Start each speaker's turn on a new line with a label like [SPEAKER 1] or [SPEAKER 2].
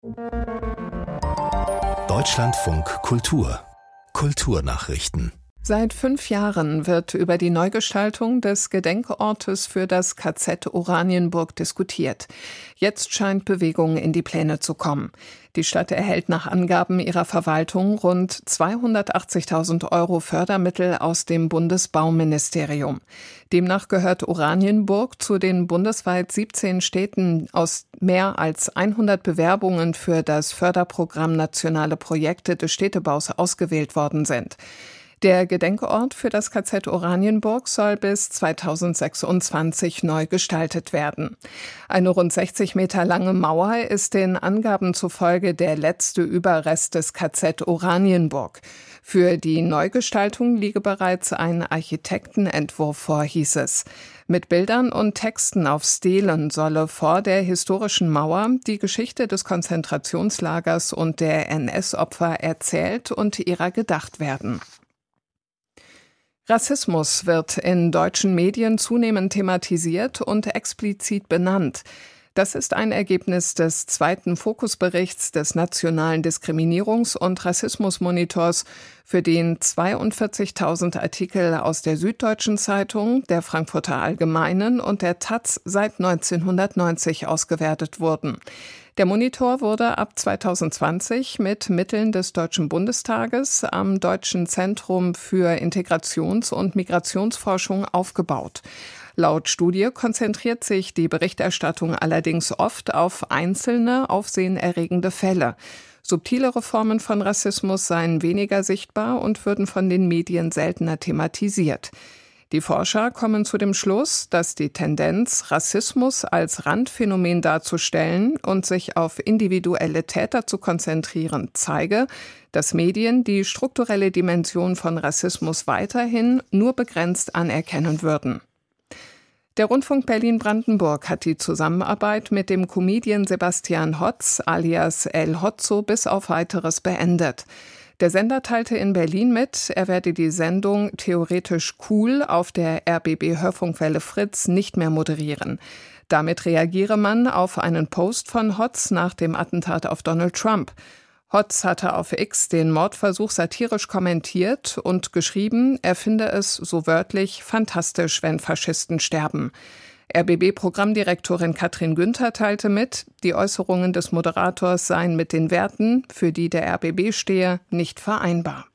[SPEAKER 1] Deutschlandfunk Kultur Kulturnachrichten.
[SPEAKER 2] Seit 5 Jahren wird über die Neugestaltung des Gedenkortes für das KZ Oranienburg diskutiert. Jetzt scheint Bewegung in die Pläne zu kommen. Die Stadt erhält nach Angaben ihrer Verwaltung rund 280.000 € Fördermittel aus dem Bundesbauministerium. Demnach gehört Oranienburg zu den bundesweit 17 Städten, aus mehr als 100 Bewerbungen für das Förderprogramm Nationale Projekte des Städtebaus ausgewählt worden sind. Der Gedenkort für das KZ Oranienburg soll bis 2026 neu gestaltet werden. Eine rund 60 Meter lange Mauer ist den Angaben zufolge der letzte Überrest des KZ Oranienburg. Für die Neugestaltung liege bereits ein Architektenentwurf vor, hieß es. Mit Bildern und Texten auf Stelen solle vor der historischen Mauer die Geschichte des Konzentrationslagers und der NS-Opfer erzählt und ihrer gedacht werden. Rassismus wird in deutschen Medien zunehmend thematisiert und explizit benannt. Das ist ein Ergebnis des 2. Fokusberichts des Nationalen Diskriminierungs- und Rassismusmonitors, für den 42.000 Artikel aus der Süddeutschen Zeitung, der Frankfurter Allgemeinen und der taz seit 1990 ausgewertet wurden. Der Monitor wurde ab 2020 mit Mitteln des Deutschen Bundestages am Deutschen Zentrum für Integrations- und Migrationsforschung aufgebaut. Laut Studie konzentriert sich die Berichterstattung allerdings oft auf einzelne, aufsehenerregende Fälle. Subtilere Formen von Rassismus seien weniger sichtbar und würden von den Medien seltener thematisiert. Die Forscher kommen zu dem Schluss, dass die Tendenz, Rassismus als Randphänomen darzustellen und sich auf individuelle Täter zu konzentrieren, zeige, dass Medien die strukturelle Dimension von Rassismus weiterhin nur begrenzt anerkennen würden. Der Rundfunk Berlin-Brandenburg hat die Zusammenarbeit mit dem Comedian Sebastian Hotz alias El Hotzo bis auf Weiteres beendet. Der Sender teilte in Berlin mit, er werde die Sendung Theoretisch cool auf der RBB-Hörfunkwelle Fritz nicht mehr moderieren. Damit reagiere man auf einen Post von Hotz nach dem Attentat auf Donald Trump. Hotz hatte auf X den Mordversuch satirisch kommentiert und geschrieben, er finde es, so wörtlich, fantastisch, wenn Faschisten sterben. RBB-Programmdirektorin Katrin Günther teilte mit, die Äußerungen des Moderators seien mit den Werten, für die der RBB stehe, nicht vereinbar.